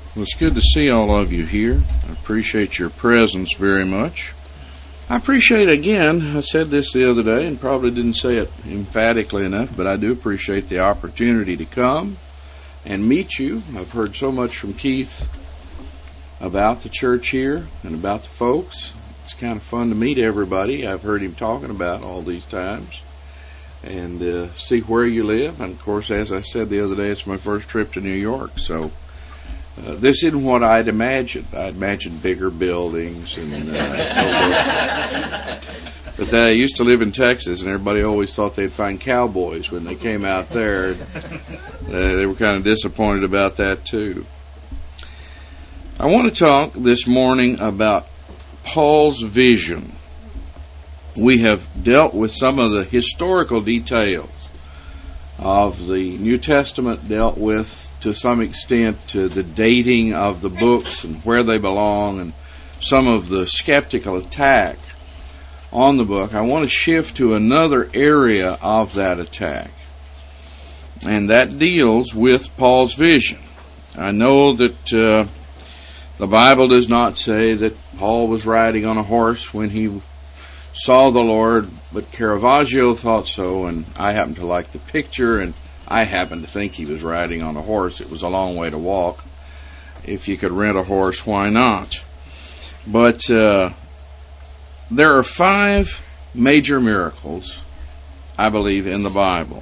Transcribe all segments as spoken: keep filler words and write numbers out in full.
Well, it's good to see all of you here. I appreciate your presence very much. I appreciate, again, I said this the other day and probably didn't say it emphatically enough, but I do appreciate the opportunity to come and meet you. I've heard so much from Keith about the church here and about the folks. It's kind of fun to meet everybody I've heard him talking about all these times and uh, see where you live. And, of course, as I said the other day, it's my first trip to New York, so Uh, this isn't what I'd imagined. I'd imagined bigger buildings and uh, so forth. But I used to live in Texas, and everybody always thought they'd find cowboys when they came out there. Uh, they were kind of disappointed about that, too. I want to talk this morning about Paul's vision. We have dealt with some of the historical details of the New Testament, dealt with to some extent uh, the dating of the books and where they belong and some of the skeptical attack on the book. I want to shift to another area of that attack, and that deals with Paul's vision. I know that uh, the Bible does not say that Paul was riding on a horse when he saw the Lord, but Caravaggio thought so, and I happen to like the picture, and I happen to think he was riding on a horse. It was a long way to walk. If you could rent a horse, why not? But uh, there are five major miracles, I believe, in the Bible.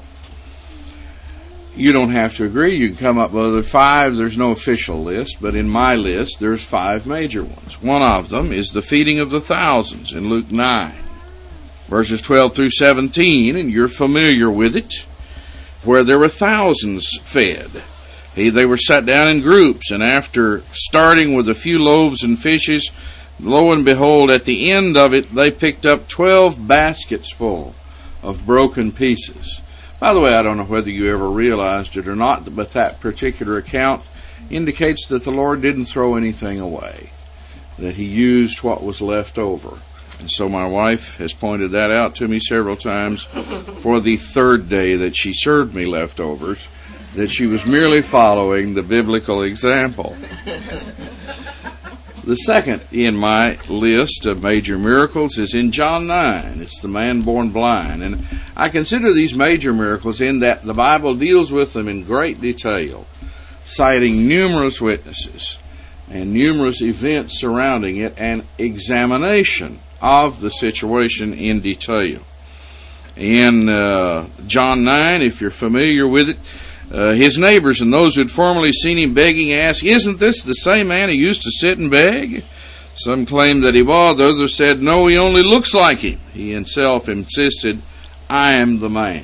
You don't have to agree. You can come up with other five. There's no official list, but in my list, there's five major ones. One of them is the feeding of the thousands in Luke nine, verses twelve through seventeen, and you're familiar with it, where there were thousands fed. They were sat down in groups, and after starting with a few loaves and fishes, lo and behold, at the end of it, they picked up twelve baskets full of broken pieces. By the way, I don't know whether you ever realized it or not, but that particular account indicates that the Lord didn't throw anything away, that He used what was left over. And so my wife has pointed that out to me several times for the third day that she served me leftovers, that she was merely following the biblical example. The second in my list of major miracles is in John nine. It's the man born blind. And I consider these major miracles in that the Bible deals with them in great detail, citing numerous witnesses and numerous events surrounding it and examination of the situation in detail. In uh, John nine, if you're familiar with it, uh, his neighbors and those who had formerly seen him begging asked, "Isn't this the same man who used to sit and beg?" Some claimed that he was. Others said, "No, he only looks like him." He himself insisted, "I am the man."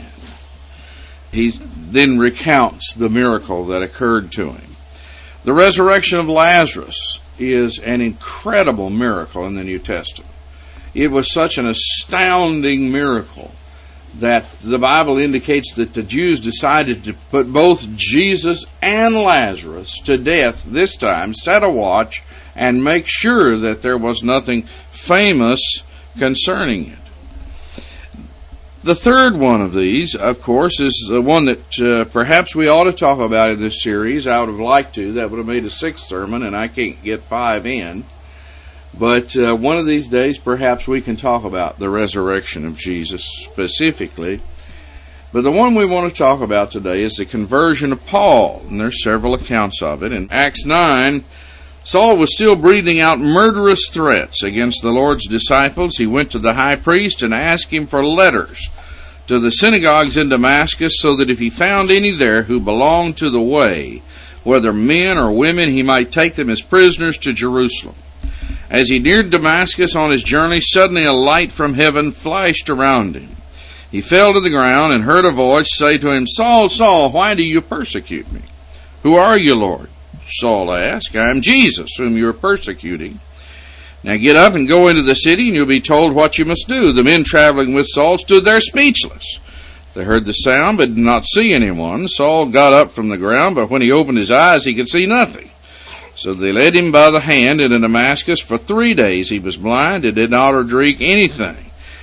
He then recounts the miracle that occurred to him. The resurrection of Lazarus is an incredible miracle in the New Testament. It was such an astounding miracle that the Bible indicates that the Jews decided to put both Jesus and Lazarus to death this time, set a watch, and make sure that there was nothing famous concerning it. The third one of these, of course, is the one that uh, perhaps we ought to talk about in this series. I would have liked to. That would have made a sixth sermon, and I can't get five in. But uh, one of these days, perhaps we can talk about the resurrection of Jesus specifically. But the one we want to talk about today is the conversion of Paul, and there's several accounts of it. In Acts nine, Saul was still breathing out murderous threats against the Lord's disciples. He went to the high priest and asked him for letters to the synagogues in Damascus, so that if he found any there who belonged to the way, whether men or women, he might take them as prisoners to Jerusalem. As he neared Damascus on his journey, suddenly a light from heaven flashed around him. He fell to the ground and heard a voice say to him, "Saul, Saul, why do you persecute me?" "Who are you, Lord?" Saul asked. "I am Jesus, whom you are persecuting. Now get up and go into the city, and you'll be told what you must do." The men traveling with Saul stood there speechless. They heard the sound, but did not see anyone. Saul got up from the ground, but when he opened his eyes, he could see nothing. So they led him by the hand into Damascus. For three days he was blind and did not drink anything.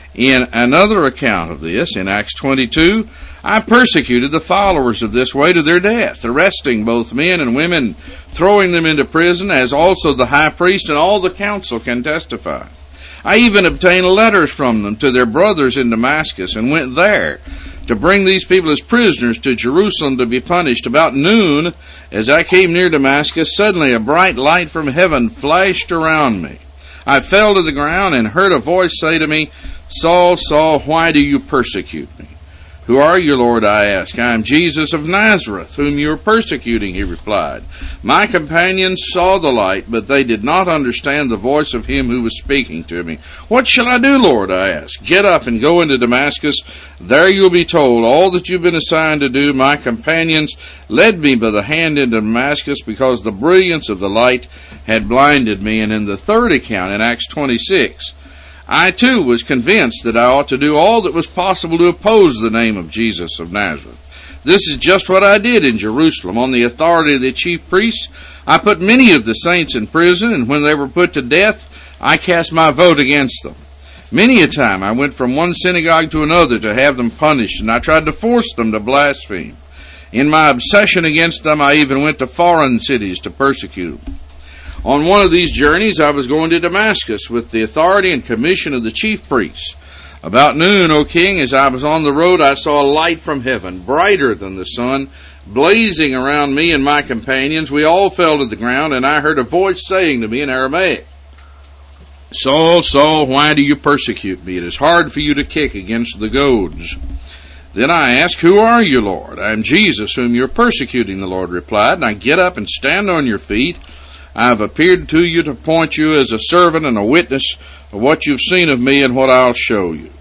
In another account of this, in Acts twenty-two, I persecuted the followers of this way to their death, arresting both men and women, throwing them into prison, as also the high priest and all the council can testify. I even obtained letters from them to their brothers in Damascus, and went there to bring these people as prisoners to Jerusalem to be punished. About noon, as I came near Damascus, suddenly a bright light from heaven flashed around me. I fell to the ground and heard a voice say to me, Saul, Saul, why do you persecute me? Who are you, Lord? I asked. I am Jesus of Nazareth, whom you are persecuting, he replied. My companions saw the light, but they did not understand the voice of him who was speaking to me. What shall I do, Lord? I asked. Get up and go into Damascus. There you will be told all that you've been assigned to do. My companions led me by the hand into Damascus because the brilliance of the light had blinded me. And in the third account, in Acts twenty-six, I too was convinced that I ought to do all that was possible to oppose the name of Jesus of Nazareth. This is just what I did in Jerusalem. On the authority of the chief priests, I put many of the saints in prison, and when they were put to death, I cast my vote against them. Many a time I went from one synagogue to another to have them punished, and I tried to force them to blaspheme. In my obsession against them, I even went to foreign cities to persecute them. On one of these journeys, I was going to Damascus with the authority and commission of the chief priests. About noon, O king, as I was on the road, I saw a light from heaven, brighter than the sun, blazing around me and my companions. We all fell to the ground, and I heard a voice saying to me in Aramaic, Saul, Saul, why do you persecute me? It is hard for you to kick against the goads. Then I asked, Who are you, Lord? I am Jesus, whom you are persecuting, the Lord replied. Now get up and stand on your feet. I have appeared to you to appoint you as a servant and a witness of what you've seen of me and what I'll show you.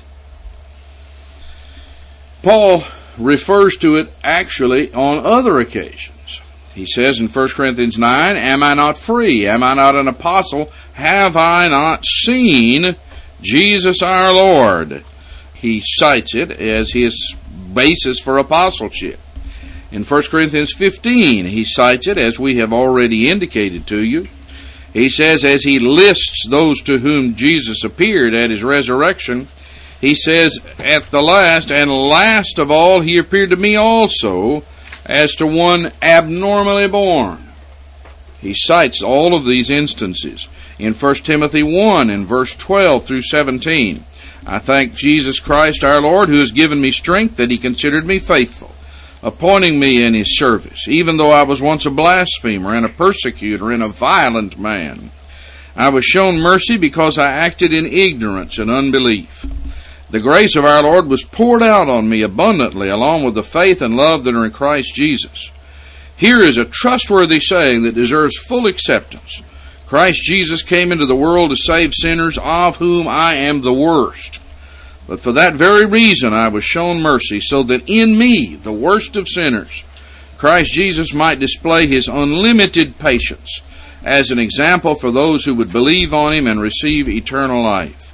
Paul refers to it actually on other occasions. He says in First Corinthians nine, Am I not free? Am I not an apostle? Have I not seen Jesus our Lord? He cites it as his basis for apostleship. In First Corinthians fifteen, he cites it as we have already indicated to you. He says, as he lists those to whom Jesus appeared at his resurrection, he says, at the last, and last of all, he appeared to me also, as to one abnormally born. He cites all of these instances. In First Timothy one, in verse twelve through seventeen, I thank Jesus Christ our Lord, who has given me strength, that he considered me faithful, appointing me in his service, even though I was once a blasphemer and a persecutor and a violent man. I was shown mercy because I acted in ignorance and unbelief. The grace of our Lord was poured out on me abundantly, along with the faith and love that are in Christ Jesus. Here is a trustworthy saying that deserves full acceptance. Christ Jesus came into the world to save sinners, of whom I am the worst. But for that very reason I was shown mercy, so that in me, the worst of sinners, Christ Jesus might display his unlimited patience as an example for those who would believe on him and receive eternal life.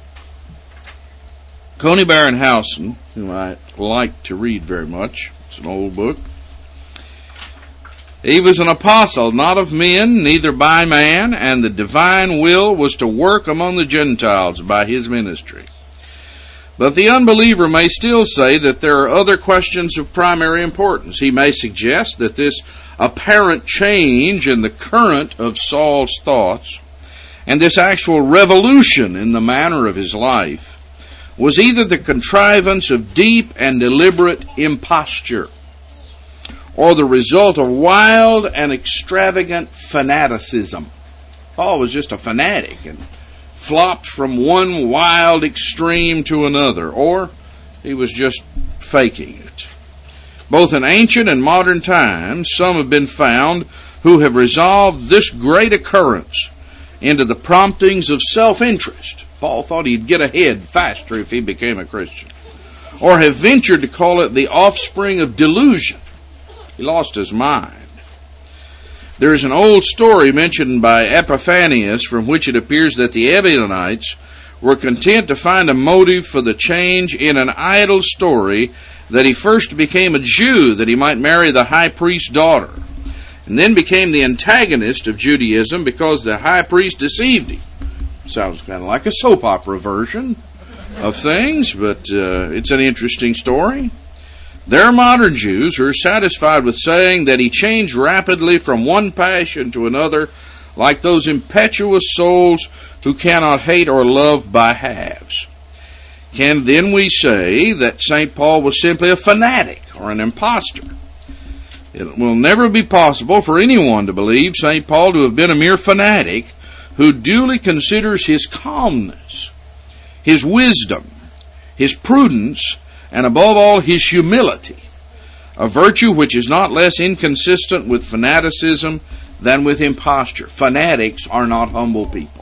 Coney Barrenhausen, whom I like to read very much, it's an old book, he was an apostle, not of men, neither by man, and the divine will was to work among the Gentiles by his ministry. But the unbeliever may still say that there are other questions of primary importance. He may suggest that this apparent change in the current of Saul's thoughts and this actual revolution in the manner of his life was either the contrivance of deep and deliberate imposture or the result of wild and extravagant fanaticism. Paul was just a fanatic and flopped from one wild extreme to another, or he was just faking it. Both in ancient and modern times, some have been found who have resolved this great occurrence into the promptings of self-interest. Paul thought he'd get ahead faster if he became a Christian. Or have ventured to call it the offspring of delusion. He lost his mind. There is an old story mentioned by Epiphanius from which it appears that the Ebionites were content to find a motive for the change in an idle story that he first became a Jew that he might marry the high priest's daughter, and then became the antagonist of Judaism because the high priest deceived him. Sounds kind of like a soap opera version of things, but uh, it's an interesting story. There are modern Jews who are satisfied with saying that he changed rapidly from one passion to another, like those impetuous souls who cannot hate or love by halves. Can then we say that Saint Paul was simply a fanatic or an impostor? It will never be possible for anyone to believe Saint Paul to have been a mere fanatic who duly considers his calmness, his wisdom, his prudence, and above all his humility, a virtue which is not less inconsistent with fanaticism than with imposture. Fanatics are not humble people.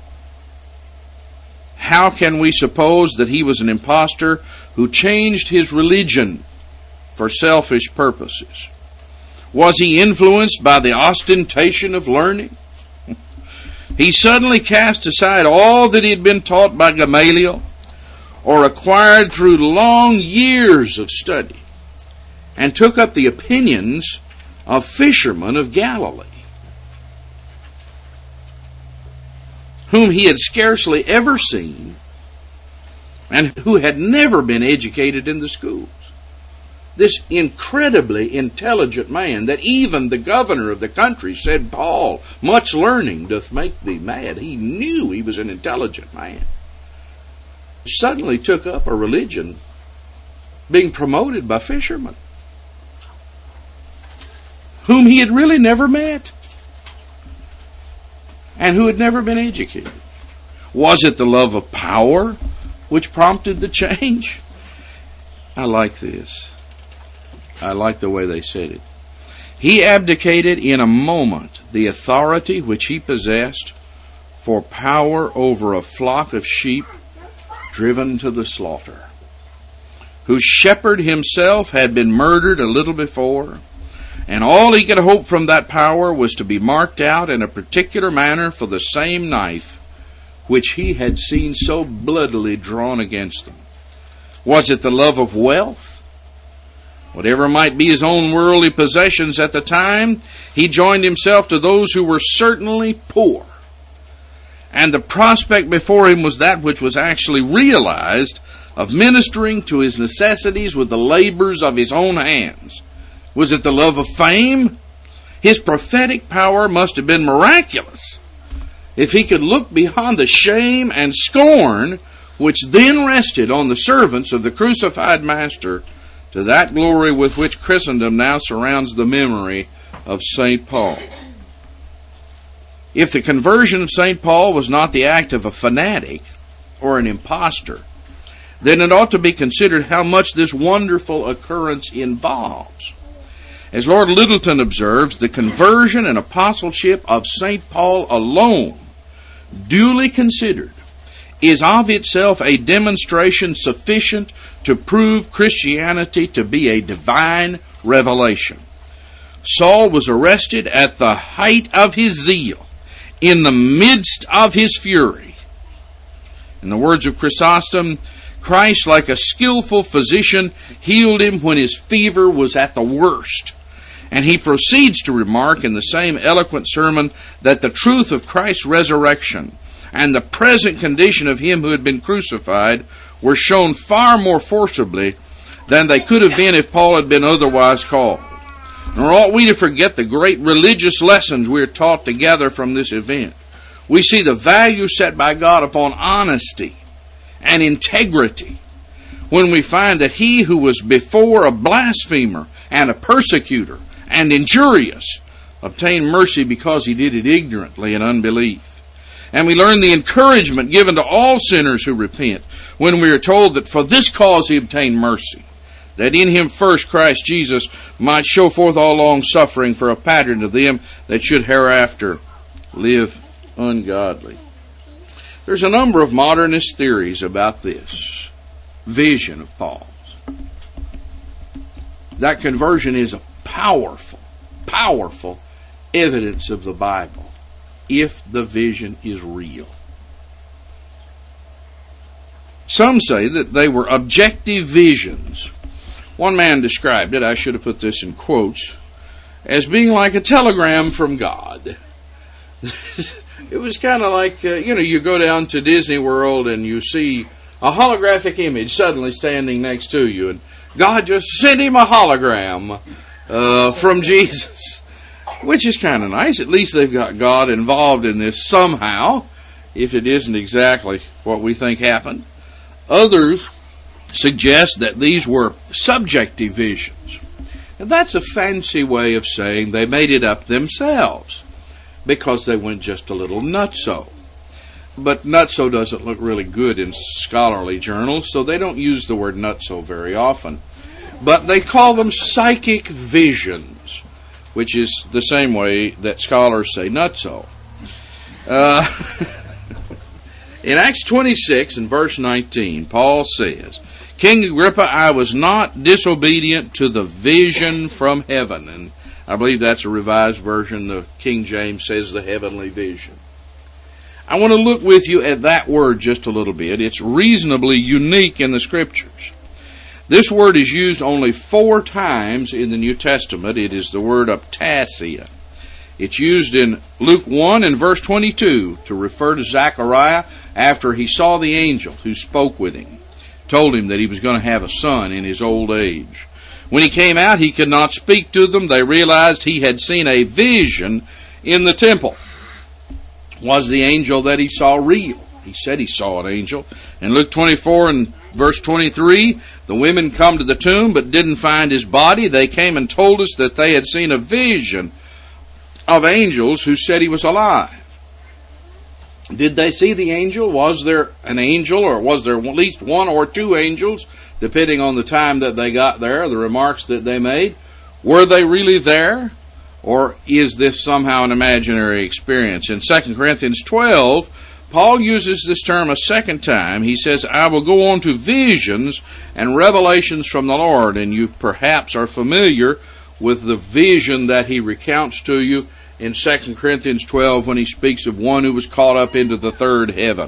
How can we suppose that he was an impostor who changed his religion for selfish purposes? Was he influenced by the ostentation of learning? He suddenly cast aside all that he had been taught by Gamaliel or acquired through long years of study and took up the opinions of fishermen of Galilee, whom he had scarcely ever seen and who had never been educated in the schools. This incredibly intelligent man that even the governor of the country said, Paul, much learning doth make thee mad. He knew he was an intelligent man. He suddenly took up a religion being promoted by fishermen whom he had really never met and who had never been educated. Was it the love of power which prompted the change? I like this. I like the way they said it. He abdicated in a moment the authority which he possessed for power over a flock of sheep driven to the slaughter, whose shepherd himself had been murdered a little before, and all he could hope from that power was to be marked out in a particular manner for the same knife which he had seen so bloodily drawn against them. Was it the love of wealth? Whatever might be his own worldly possessions at the time, he joined himself to those who were certainly poor. And the prospect before him was that which was actually realized of ministering to his necessities with the labors of his own hands. Was it the love of fame? His prophetic power must have been miraculous if he could look beyond the shame and scorn which then rested on the servants of the crucified Master to that glory with which Christendom now surrounds the memory of Saint Paul. If the conversion of Saint Paul was not the act of a fanatic or an impostor, then it ought to be considered how much this wonderful occurrence involves. As Lord Littleton observes, the conversion and apostleship of Saint Paul alone, duly considered, is of itself a demonstration sufficient to prove Christianity to be a divine revelation. Saul was arrested at the height of his zeal, in the midst of his fury. In the words of Chrysostom, Christ, like a skillful physician, healed him when his fever was at the worst. And he proceeds to remark in the same eloquent sermon that the truth of Christ's resurrection and the present condition of him who had been crucified were shown far more forcibly than they could have been if Paul had been otherwise called. Nor ought we to forget the great religious lessons we are taught to gather from this event. We see the value set by God upon honesty and integrity when we find that he who was before a blasphemer and a persecutor and injurious obtained mercy because he did it ignorantly in unbelief. And we learn the encouragement given to all sinners who repent when we are told that for this cause he obtained mercy, that in him first Christ Jesus might show forth all long suffering for a pattern to them that should hereafter live ungodly. There's a number of modernist theories about this vision of Paul's. That conversion is a powerful, powerful evidence of the Bible, if the vision is real. Some say that they were objective visions. One man described it, I should have put this in quotes, as being like a telegram from God. It was kind of like, uh, you know, you go down to Disney World and you see a holographic image suddenly standing next to you, and God just sent him a hologram uh, from Jesus, which is kind of nice. At least they've got God involved in this somehow, if it isn't exactly what we think happened. Others suggest that these were subjective visions. And that's a fancy way of saying they made it up themselves because they went just a little nutso. But nutso doesn't look really good in scholarly journals, so they don't use the word nutso very often. But they call them psychic visions, which is the same way that scholars say nutso. Uh, in Acts twenty-six and verse nineteen, Paul says, King Agrippa, I was not disobedient to the vision from heaven. And I believe that's a revised version. The King James says the heavenly vision. I want to look with you at that word just a little bit. It's reasonably unique in the Scriptures. This word is used only four times in the New Testament. It is the word optasia. It's used in Luke one and verse twenty-two to refer to Zechariah after he saw the angel who spoke with him, told him that he was going to have a son in his old age. When he came out, he could not speak to them. They realized he had seen a vision in the temple. Was the angel that he saw real? He said he saw an angel. In Luke twenty-four and verse twenty-three, the women come to the tomb but didn't find his body. They came and told us that they had seen a vision of angels who said he was alive. Did they see the angel? Was there an angel, or was there at least one or two angels, depending on the time that they got there, the remarks that they made? Were they really there? Or is this somehow an imaginary experience? In Second Corinthians twelve, Paul uses this term a second time. He says, I will go on to visions and revelations from the Lord. And you perhaps are familiar with the vision that he recounts to you in Second Corinthians twelve when he speaks of one who was caught up into the third heaven.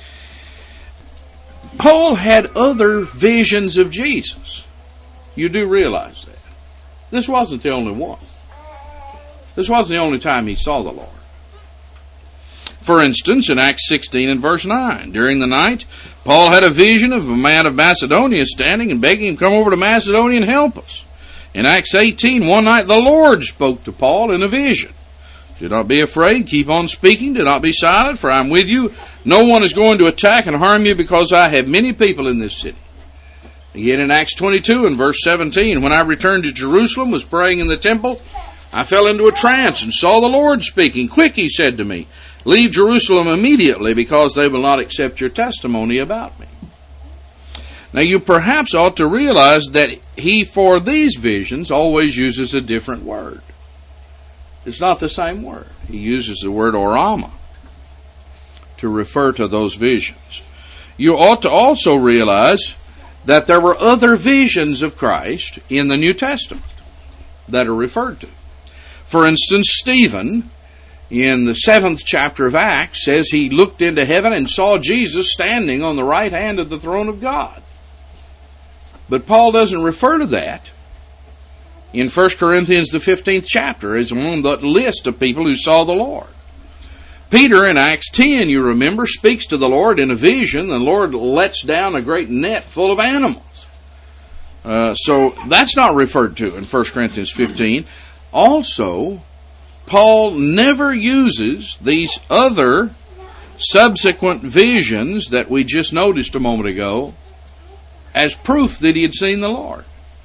Paul had other visions of Jesus. You do realize that. This wasn't the only one. This wasn't the only time he saw the Lord. For instance, in Acts sixteen and verse nine, during the night, Paul had a vision of a man of Macedonia standing and begging him to come over to Macedonia and help us. In Acts eighteen, one night the Lord spoke to Paul in a vision. Do not be afraid, keep on speaking, do not be silent, for I am with you. No one is going to attack and harm you because I have many people in this city. Again in Acts twenty-two and verse seventeen, when I returned to Jerusalem, was praying in the temple, I fell into a trance and saw the Lord speaking. Quick, he said to me, leave Jerusalem immediately because they will not accept your testimony about me. Now you perhaps ought to realize that he, for these visions, always uses a different word. It's not the same word. He uses the word orama to refer to those visions. You ought to also realize that there were other visions of Christ in the New Testament that are referred to. For instance, Stephen, in the seventh chapter of Acts, says he looked into heaven and saw Jesus standing on the right hand of the throne of God. But Paul doesn't refer to that in First Corinthians, the fifteenth chapter, as among the list of people who saw the Lord. Peter, in Acts ten, you remember, speaks to the Lord in a vision. The Lord lets down a great net full of animals. Uh, so that's not referred to in First Corinthians fifteen. Also, Paul never uses these other subsequent visions that we just noticed a moment ago as proof that he had seen the Lord.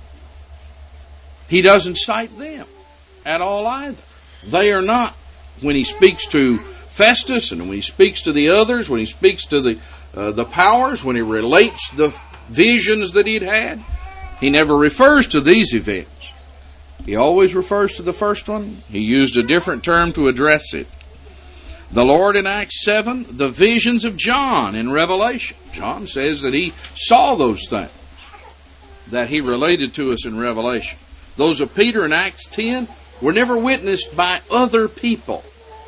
He doesn't cite them at all either. They are not, when he speaks to Festus and when he speaks to the others, when he speaks to the uh, the powers, when he relates the visions that he'd had, he never refers to these events. He always refers to the first one. He used a different term to address it. The Lord in Acts seven, the visions of John in Revelation. John says that he saw those things that he related to us in Revelation. Those of Peter in Acts ten were never witnessed by other people.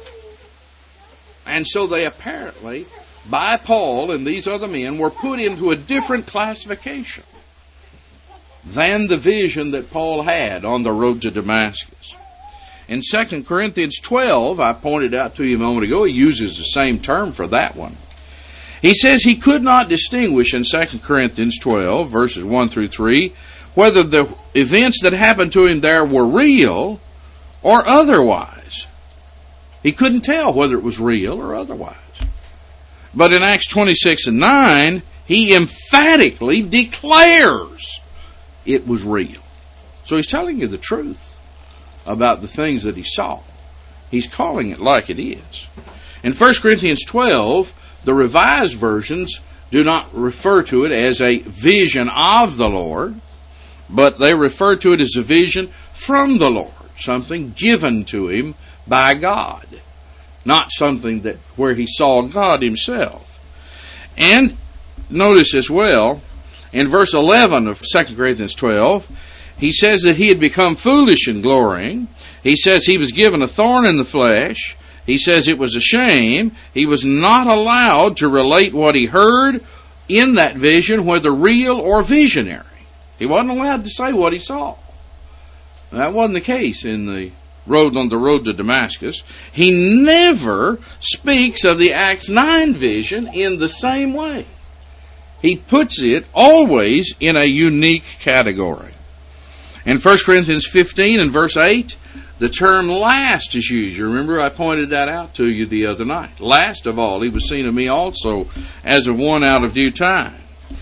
And so they apparently, by Paul and these other men, were put into a different classification than the vision that Paul had on the road to Damascus. In Second Corinthians twelve, I pointed out to you a moment ago, he uses the same term for that one. He says he could not distinguish in Second Corinthians twelve, verses one through three, whether the events that happened to him there were real or otherwise. He couldn't tell whether it was real or otherwise. But in Acts twenty-six and nine, he emphatically declares it was real. So he's telling you the truth about the things that he saw. He's calling it like it is. In First Corinthians twelve, the Revised Versions do not refer to it as a vision of the Lord, but they refer to it as a vision from the Lord, something given to him by God, not something that where he saw God himself. And notice as well, in verse eleven of Second Corinthians twelve, he says that he had become foolish in glorying. He says he was given a thorn in the flesh. He says it was a shame. He was not allowed to relate what he heard in that vision, whether real or visionary. He wasn't allowed to say what he saw. That wasn't the case in the road on the road to Damascus. He never speaks of the Acts nine vision in the same way. He puts it always in a unique category. In First Corinthians fifteen and verse eight, the term last is used. You remember I pointed that out to you the other night. Last of all, he was seen of me also as of one out of due time.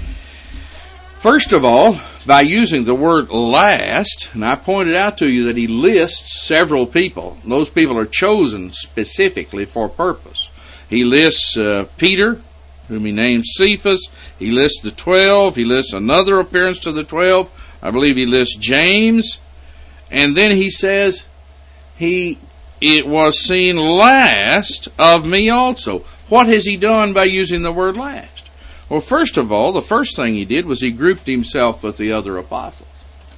First of all, by using the word last, and I pointed out to you that he lists several people. Those people are chosen specifically for purpose. He lists uh, Peter, whom he names Cephas. He lists the twelve. He lists another appearance to the twelve. I believe he lists James. And then he says, He, it was seen last of me also. What has he done by using the word last? Well, first of all, the first thing he did was he grouped himself with the other apostles.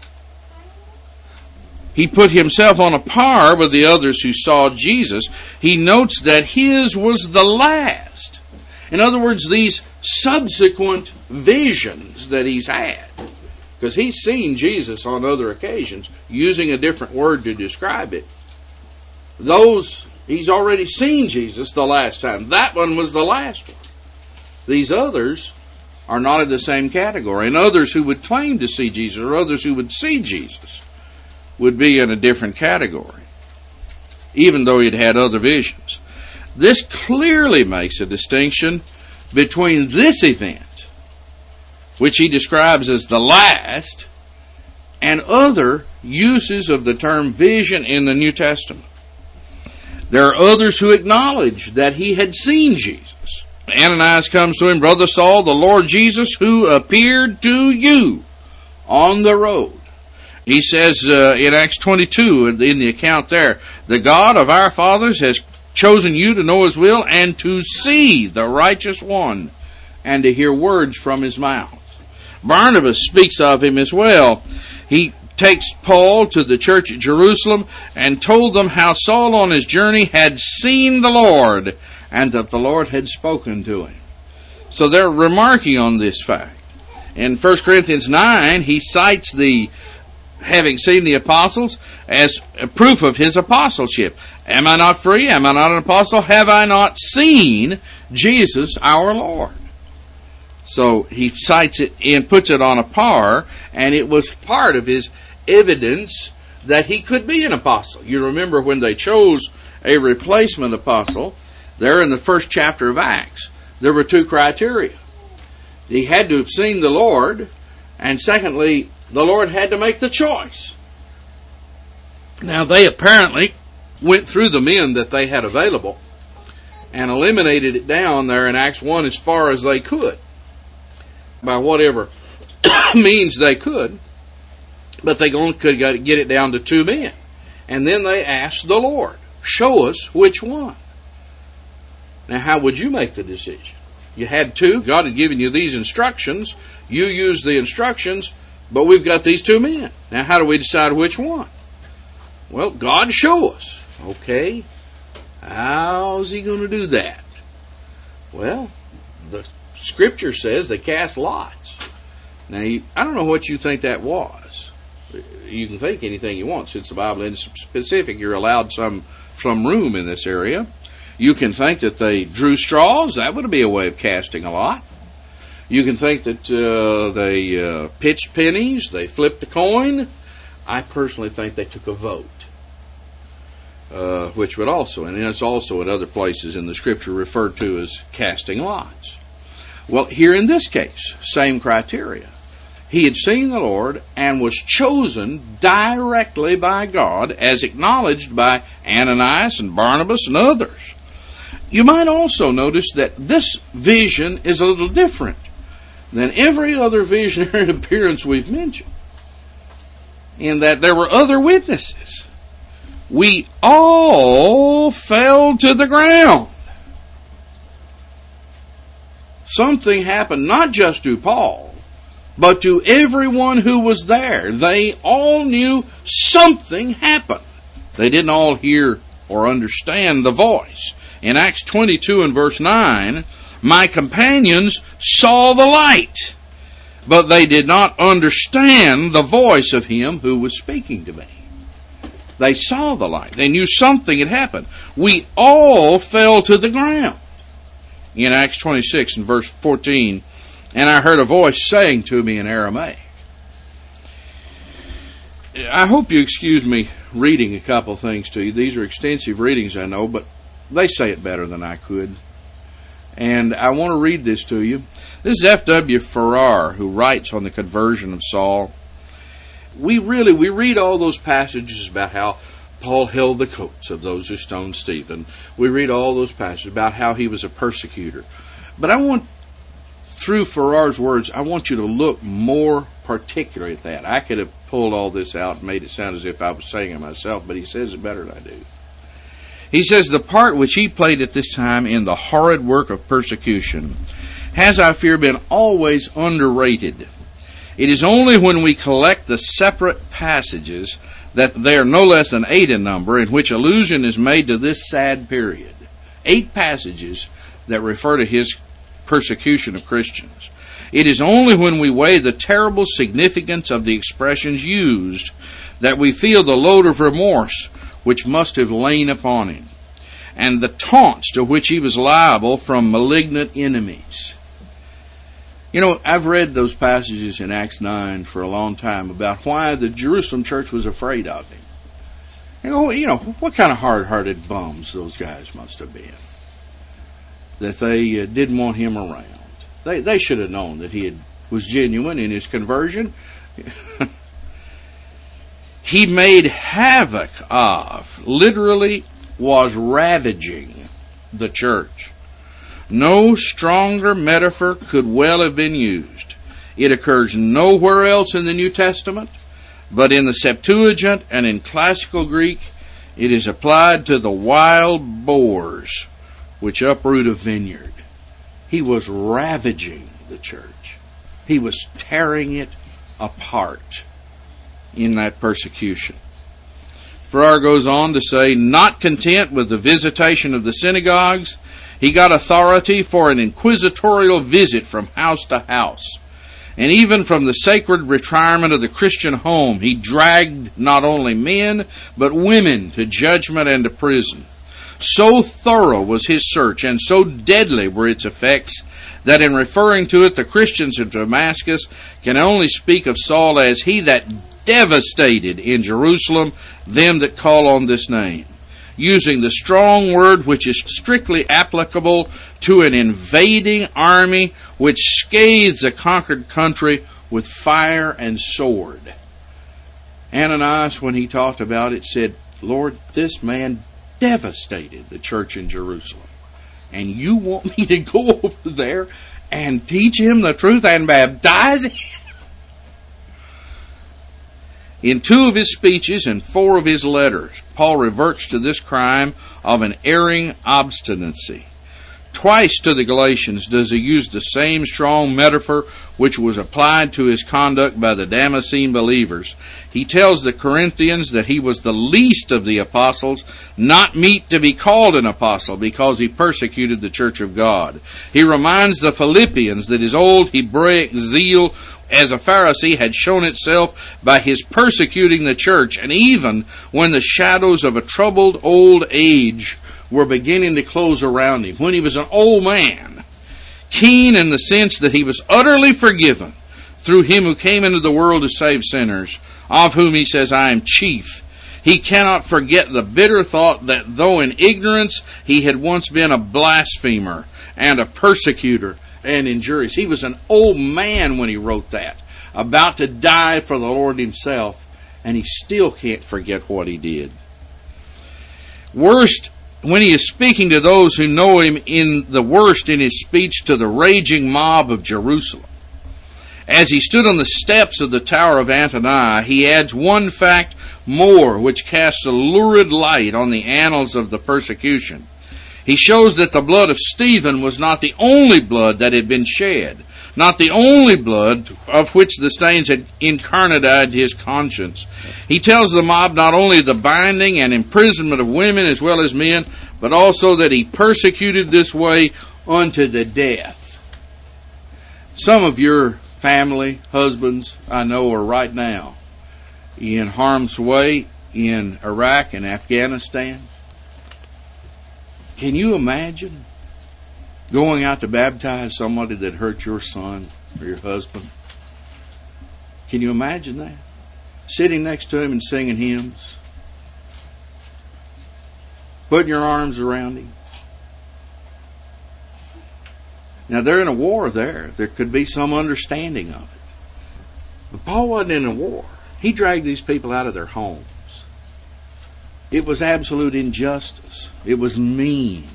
He put himself on a par with the others who saw Jesus. He notes that his was the last. In other words, these subsequent visions that he's had, because he's seen Jesus on other occasions, using a different word to describe it. Those, he's already seen Jesus the last time. That one was the last one. These others are not in the same category. And others who would claim to see Jesus, or others who would see Jesus, would be in a different category, even though he'd had other visions. This clearly makes a distinction between this event, which he describes as the last, and other uses of the term vision in the New Testament. There are others who acknowledge that he had seen Jesus. Ananias comes to him, Brother Saul, the Lord Jesus who appeared to you on the road. He says uh, in Acts twenty-two, in the account there, the God of our fathers has chosen you to know his will and to see the righteous one and to hear words from his mouth. Barnabas speaks of him as well. He takes Paul to the church at Jerusalem and told them how Saul on his journey had seen the Lord and that the Lord had spoken to him. So they're remarking on this fact. In First Corinthians nine, he cites the having seen the apostles as a proof of his apostleship. Am I not free? Am I not an apostle? Have I not seen Jesus our Lord? So he cites it and puts it on a par, and it was part of his evidence that he could be an apostle. You remember when they chose a replacement apostle, there in the first chapter of Acts, there were two criteria. He had to have seen the Lord, and secondly, the Lord had to make the choice. Now they apparently went through the men that they had available and eliminated it down there in Acts one as far as they could, by whatever means they could, but they only could get it down to two men. And then they asked the Lord, show us which one. Now, how would you make the decision? You had two. God had given you these instructions. You used the instructions, but we've got these two men. Now, how do we decide which one? Well, God, show us. Okay. How's he going to do that? Well, the Scripture says they cast lots. Now, I don't know what you think that was. You can think anything you want. Since the Bible isn't specific, you're allowed some, some room in this area. You can think that they drew straws. That would be a way of casting a lot. You can think that uh, they uh, pitched pennies, they flipped a coin. I personally think they took a vote, uh, which would also, and it's also in other places in the Scripture referred to as casting lots. Well, here in this case, same criteria. He had seen the Lord and was chosen directly by God as acknowledged by Ananias and Barnabas and others. You might also notice that this vision is a little different than every other visionary appearance we've mentioned, in that there were other witnesses. We all fell to the ground. Something happened not just to Paul, but to everyone who was there. They all knew something happened. They didn't all hear or understand the voice. In Acts twenty-two and verse nine, my companions saw the light, but they did not understand the voice of him who was speaking to me. They saw the light. They knew something had happened. We all fell to the ground. In Acts twenty-six and verse fourteen, and I heard a voice saying to me in Aramaic. I hope you excuse me reading a couple of things to you. These are extensive readings, I know, but they say it better than I could. And I want to read this to you. This is F W Farrar, who writes on the conversion of Saul. We really, we read all those passages about how Paul held the coats of those who stoned Stephen. We read all those passages about how he was a persecutor. But I want, through Farrar's words, I want you to look more particularly at that. I could have pulled all this out and made it sound as if I was saying it myself, but he says it better than I do. He says, the part which he played at this time in the horrid work of persecution has, I fear, been always underrated. It is only when we collect the separate passages, that they are no less than eight in number, in which allusion is made to this sad period. Eight passages that refer to his persecution of Christians. It is only when we weigh the terrible significance of the expressions used that we feel the load of remorse which must have lain upon him, and the taunts to which he was liable from malignant enemies. You know, I've read those passages in Acts nine for a long time about why the Jerusalem church was afraid of him. You know, you know what kind of hard-hearted bums those guys must have been, that they uh, didn't want him around. They they should have known that he had, was genuine in his conversion. He made havoc of, literally was ravaging the church. No stronger metaphor could well have been used. It occurs nowhere else in the New Testament, but in the Septuagint and in classical Greek, it is applied to the wild boars which uproot a vineyard. He was ravaging the church. He was tearing it apart in that persecution. Farrar goes on to say, not content with the visitation of the synagogues, he got authority for an inquisitorial visit from house to house. And even from the sacred retirement of the Christian home, he dragged not only men, but women to judgment and to prison. So thorough was his search, and so deadly were its effects, that in referring to it, the Christians of Damascus can only speak of Saul as he that devastated in Jerusalem them that call on this name, using the strong word which is strictly applicable to an invading army which scathes a conquered country with fire and sword. Ananias, when he talked about it, said, Lord, this man devastated the church in Jerusalem, and you want me to go over there and teach him the truth and baptize him? In two of his speeches and four of his letters, Paul reverts to this crime of an erring obstinacy. Twice to the Galatians does he use the same strong metaphor which was applied to his conduct by the Damascene believers. He tells the Corinthians that he was the least of the apostles, not meet to be called an apostle, because he persecuted the church of God. He reminds the Philippians that his old Hebraic zeal as a Pharisee had shown itself by his persecuting the church, and even when the shadows of a troubled old age were beginning to close around him, when he was an old man, keen in the sense that he was utterly forgiven through him who came into the world to save sinners, of whom he says, I am chief. He cannot forget the bitter thought that though in ignorance he had once been a blasphemer and a persecutor and injurious. He was an old man when he wrote that, about to die for the Lord himself, and he still can't forget what he did. Worst, when he is speaking to those who know him in the worst in his speech to the raging mob of Jerusalem. As he stood on the steps of the Tower of Antonia, he adds one fact more which casts a lurid light on the annals of the persecution. He shows that the blood of Stephen was not the only blood that had been shed, not the only blood of which the stains had incarnadined his conscience. He tells the mob not only the binding and imprisonment of women as well as men, but also that he persecuted this way unto the death. Some of your family, husbands, I know, are right now in harm's way in Iraq and Afghanistan. Can you imagine going out to baptize somebody that hurt your son or your husband? Can you imagine that? Sitting next to him and singing hymns, putting your arms around him. Now, they're in a war there. There could be some understanding of it. But Paul wasn't in a war. He dragged these people out of their homes. It was absolute injustice. It was mean.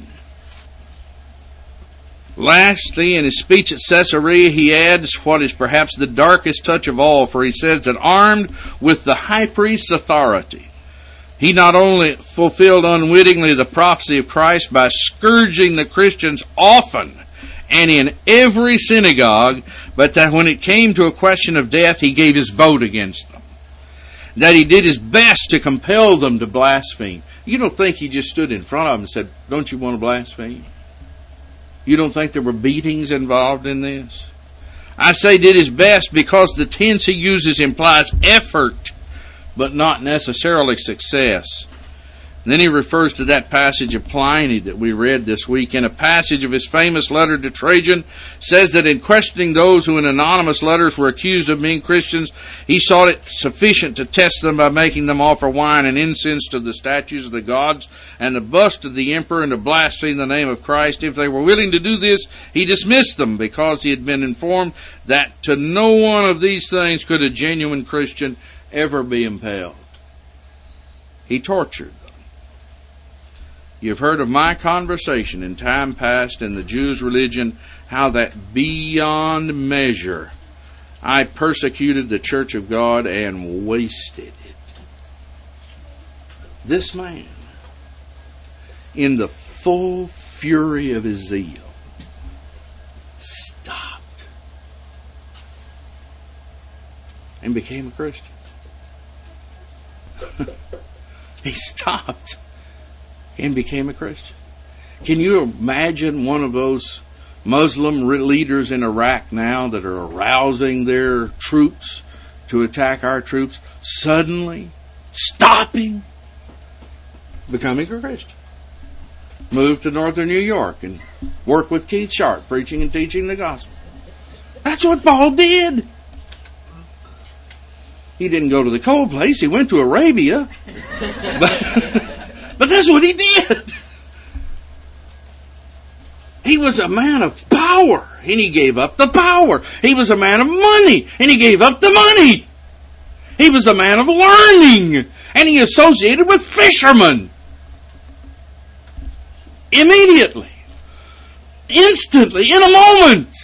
Lastly, in his speech at Caesarea, he adds what is perhaps the darkest touch of all, for he says that armed with the high priest's authority, he not only fulfilled unwittingly the prophecy of Christ by scourging the Christians often and in every synagogue, but that when it came to a question of death, he gave his vote against them. That he did his best to compel them to blaspheme. You don't think he just stood in front of them and said, don't you want to blaspheme? You don't think there were beatings involved in this? I say did his best because the tense he uses implies effort, but not necessarily success. And then he refers to that passage of Pliny that we read this week. In a passage of his famous letter to Trajan, says that in questioning those who in anonymous letters were accused of being Christians, he sought it sufficient to test them by making them offer wine and incense to the statues of the gods and the bust of the emperor and to blaspheme the name of Christ. If they were willing to do this, he dismissed them because he had been informed that to no one of these things could a genuine Christian ever be impelled. He tortured. You've heard of my conversation in time past in the Jews' religion, how that beyond measure I persecuted the church of God and wasted it. This man, in the full fury of his zeal, stopped and became a Christian. He stopped and became a Christian. Can you imagine one of those Muslim leaders in Iraq now that are arousing their troops to attack our troops, suddenly stopping, becoming a Christian? Moved to northern New York and work with Keith Sharp, preaching and teaching the gospel. That's what Paul did. He didn't go to the cold place. He went to Arabia. But, but that's what he did. He was a man of power, and he gave up the power. He was a man of money, and he gave up the money. He was a man of learning, and he associated with fishermen. Immediately. Instantly. In a moment.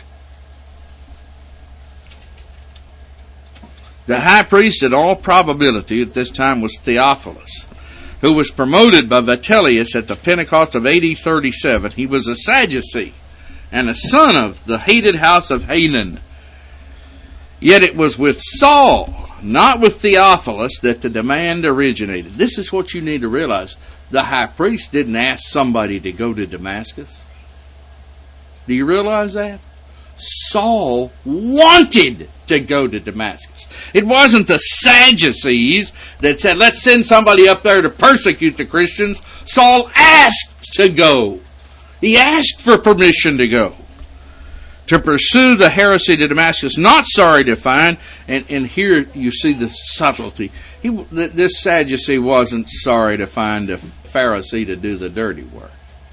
The high priest, in all probability, at this time was Theophilus, who was promoted by Vitellius at the Pentecost of A D thirty-seven. He was a Sadducee and a son of the hated house of Hanan. Yet it was with Saul, not with Theophilus, that the demand originated. This is what you need to realize. The high priest didn't ask somebody to go to Damascus. Do you realize that? Saul wanted to go to Damascus. It wasn't the Sadducees that said, let's send somebody up there to persecute the Christians. Saul asked asked to go. He asked for permission to go, to pursue the heresy to Damascus, not sorry to find, and, and here you see the subtlety. He, this Sadducee wasn't sorry to find a Pharisee to do the dirty work.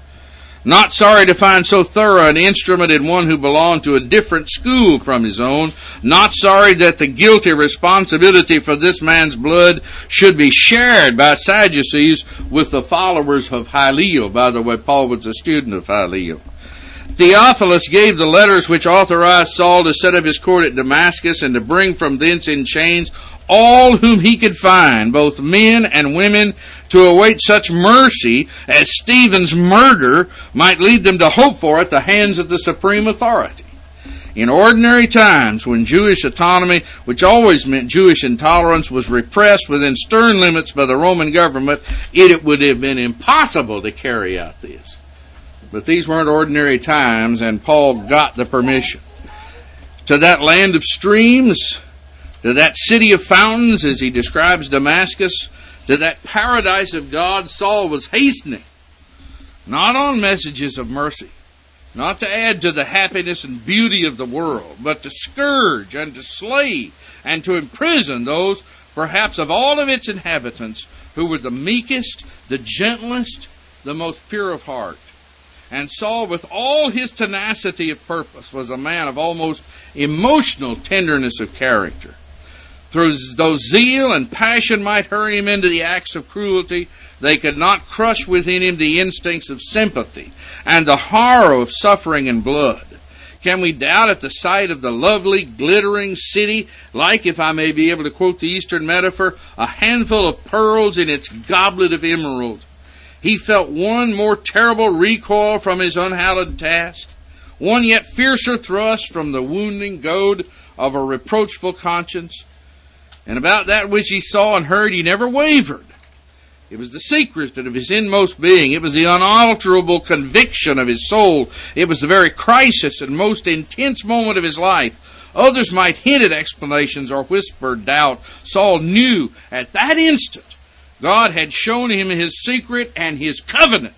Not sorry to find so thorough an instrument in one who belonged to a different school from his own. Not sorry that the guilty responsibility for this man's blood should be shared by Sadducees with the followers of Hillel. By the way, Paul was a student of Hillel. Theophilus gave the letters which authorized Saul to set up his court at Damascus and to bring from thence in chains all whom he could find, both men and women, to await such mercy as Stephen's murder might lead them to hope for at the hands of the supreme authority. In ordinary times, when Jewish autonomy, which always meant Jewish intolerance, was repressed within stern limits by the Roman government, it would have been impossible to carry out this. But these weren't ordinary times, and Paul got the permission. To that land of streams, to that city of fountains, as he describes Damascus, to that paradise of God, Saul was hastening, not on messages of mercy, not to add to the happiness and beauty of the world, but to scourge and to slay and to imprison those, perhaps of all of its inhabitants, who were the meekest, the gentlest, the most pure of heart. And Saul, with all his tenacity of purpose, was a man of almost emotional tenderness of character. Though zeal and passion might hurry him into the acts of cruelty, they could not crush within him the instincts of sympathy and the horror of suffering and blood. Can we doubt at the sight of the lovely, glittering city, like, if I may be able to quote the Eastern metaphor, a handful of pearls in its goblet of emerald? He felt one more terrible recoil from his unhallowed task, one yet fiercer thrust from the wounding goad of a reproachful conscience. And about that which he saw and heard, he never wavered. It was the secret of his inmost being. It was the unalterable conviction of his soul. It was the very crisis and most intense moment of his life. Others might hint at explanations or whisper doubt. Saul knew at that instant God had shown him his secret and his covenant.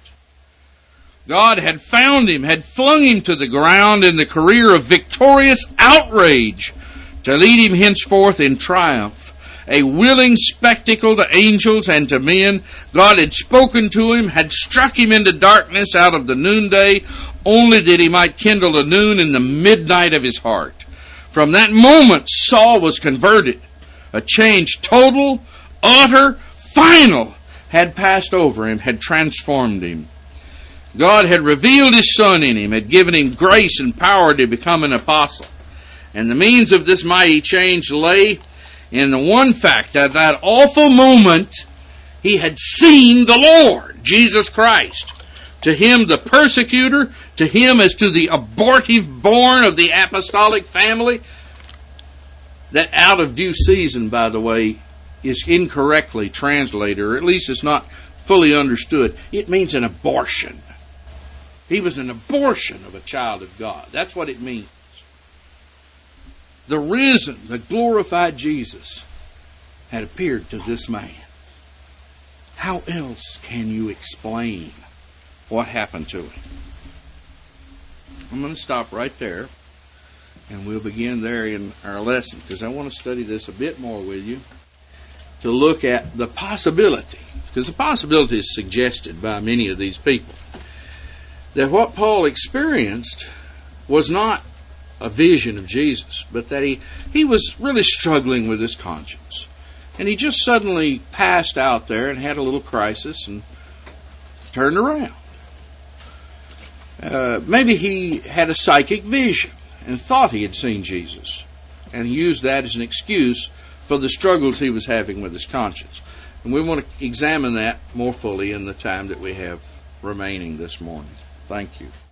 God had found him, had flung him to the ground in the career of victorious outrage to lead him henceforth in triumph. A willing spectacle to angels and to men. God had spoken to him, had struck him into darkness out of the noonday, only that he might kindle the noon in the midnight of his heart. From that moment, Saul was converted. A change total, utter, final had passed over him, had transformed him. God had revealed His Son in him, had given him grace and power to become an apostle. And the means of this mighty change lay in the one fact that at that awful moment he had seen the Lord, Jesus Christ. To him, the persecutor, to him as to the abortive born of the apostolic family. That out of due season, by the way, is incorrectly translated, or at least it's not fully understood. It means an abortion. He was an abortion of a child of God. That's what it means. The risen, the glorified Jesus had appeared to this man. How else can you explain what happened to him? I'm going to stop right there, and we'll begin there in our lesson, because I want to study this a bit more with you, to look at the possibility, because the possibility is suggested by many of these people, that what Paul experienced was not a vision of Jesus, but that he, he was really struggling with his conscience. And he just suddenly passed out there and had a little crisis and turned around. Uh, maybe he had a psychic vision and thought he had seen Jesus, and he used that as an excuse for the struggles he was having with his conscience. And we want to examine that more fully in the time that we have remaining this morning. Thank you.